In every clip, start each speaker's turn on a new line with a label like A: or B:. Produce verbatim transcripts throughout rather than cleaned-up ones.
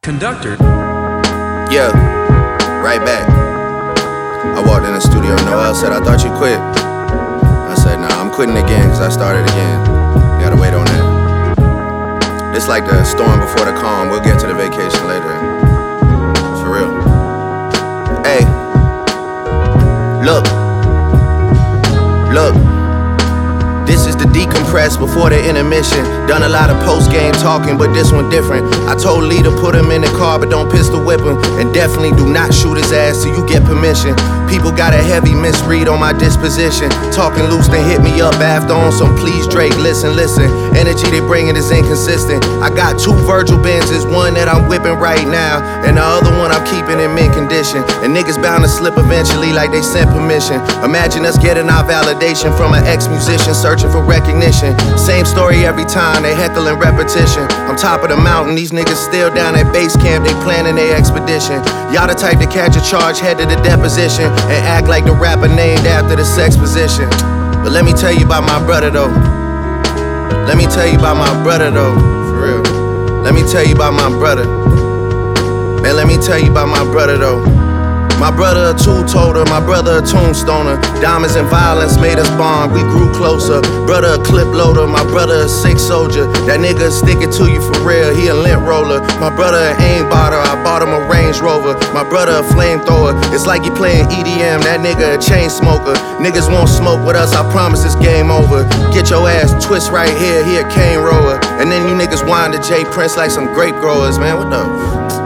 A: Conductor.
B: Yeah, right back. I walked in the studio and Noel said, "I thought you quit." I said, "Nah, I'm quitting again because I started again. Gotta wait on that." It's like the storm before the calm. We'll get to the vacation later. For real. Hey, look, look. This is the decompress before the intermission. Done a lot of post-game talking, but this one different. I told Lee to put him in the car, but don't pistol whip him. And definitely do not shoot his ass till you get permission. People got a heavy misread on my disposition. Talking loose, then hit me up after on some please Drake, listen, listen. Energy they bringing is inconsistent. I got two Virgil Benzes, one that I'm whipping right now, and the other one I'm keeping in mint condition. And niggas bound to slip eventually like they sent permission. Imagine us getting our validation from an ex-musician searching for recognition. Same story every time, they heckling repetition. I'm top of the mountain, these niggas still down at base camp, they planning their expedition. Y'all the type to catch a charge, head to the deposition, and act like the rapper named after the sex position. But let me tell you about my brother though. Let me tell you about my brother though, for real. Let me tell you about my brother. Man, let me tell you about my brother though. My brother a two-toter, my brother a tombstoner. Diamonds and violence made us bond, we grew closer. Brother a clip loader, my brother a sick soldier. That nigga stick it to you for real, he a lint roller. My brother an aim botter, I bought him a Range Rover. My brother a flamethrower, it's like he playing E D M. That nigga a chain smoker. Niggas won't smoke with us, I promise it's game over. Get your ass twist right here, he a cane roller. And then you niggas wind to J Prince like some grape growers, man, what the?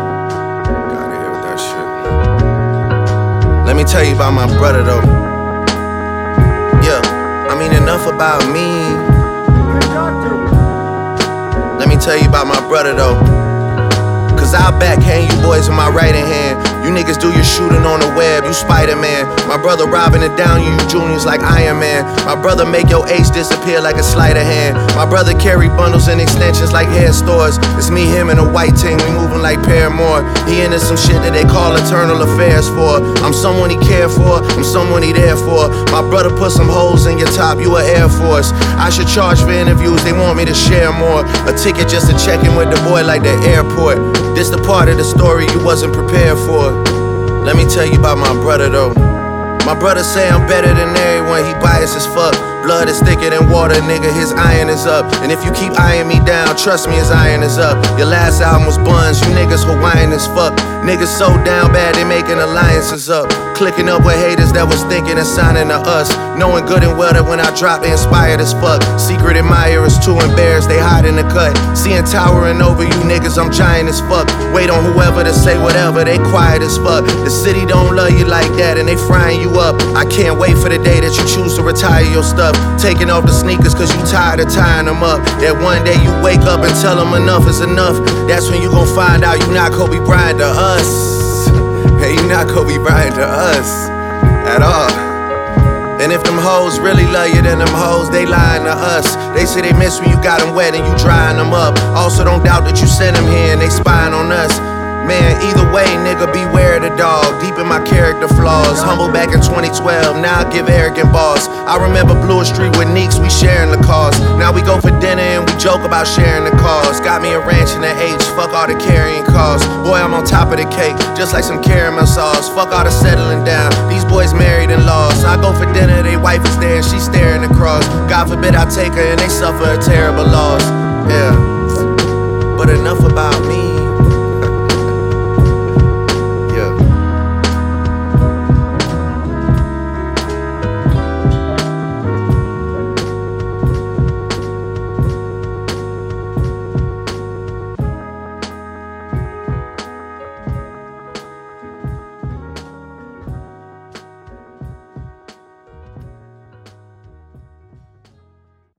B: Let me tell you about my brother though. Yeah, I mean enough about me. Let me tell you about my brother though. Cause I'll backhand you boys with my right hand. You niggas do your shooting on the web, you Spider-Man. My brother robbing it down, you juniors like Iron Man. My brother make your ace disappear like a sleight of hand. My brother carry bundles and extensions like hair stores. It's me, him, and a white team, we moving like Paramore. He into some shit that they call eternal affairs for. I'm someone he care for, I'm someone he there for. My brother put some holes in your top, you a Air Force. I should charge for interviews, they want me to share more. A ticket just to check in with the boy like the airport. This the part of the story you wasn't prepared for. Let me tell you about my brother though. My brother say I'm better than everyone, he biased as fuck. Blood is thicker than water, nigga, his iron is up. And if you keep eyeing me down, trust me, his iron is up. Your last album was Buns, you niggas Hawaiian as fuck. Niggas so down bad, they making alliances up. Clicking up with haters that was thinking and signing to us. Knowing good and well that when I drop, they inspired as fuck. Secret admirers too embarrassed, they hide in the cut. Seeing towering over you niggas, I'm giant as fuck. Wait on whoever to say whatever, they quiet as fuck. The city don't love you like that and they frying you up. I can't wait for the day that you choose to retire your stuff. Taking off the sneakers cause you tired of tying them up. That one day you wake up and tell them enough is enough. That's when you gon' find out you not Kobe Bryant to us. Hey, you not Kobe Bryant to us at all. And if them hoes really love you, then them hoes, they lying to us. They say they miss when you got them wet and you drying them up. Also don't doubt that you sent them here and they spying on us. Man, either way, nigga, beware the dog. Deep in my character flaws. Humble back in twenty twelve, now I give arrogant balls. I remember Blue Street with Neeks, we sharing the cost. Now we go for dinner and we joke about sharing the cost. Got me a ranch in the H, fuck all the carrying costs. Boy, I'm on top of the cake, just like some caramel sauce. Fuck all the settling down, these boys married and lost. I go for dinner, they wife is there and she staring across. God forbid I take her and they suffer a terrible loss. Yeah, but enough about me.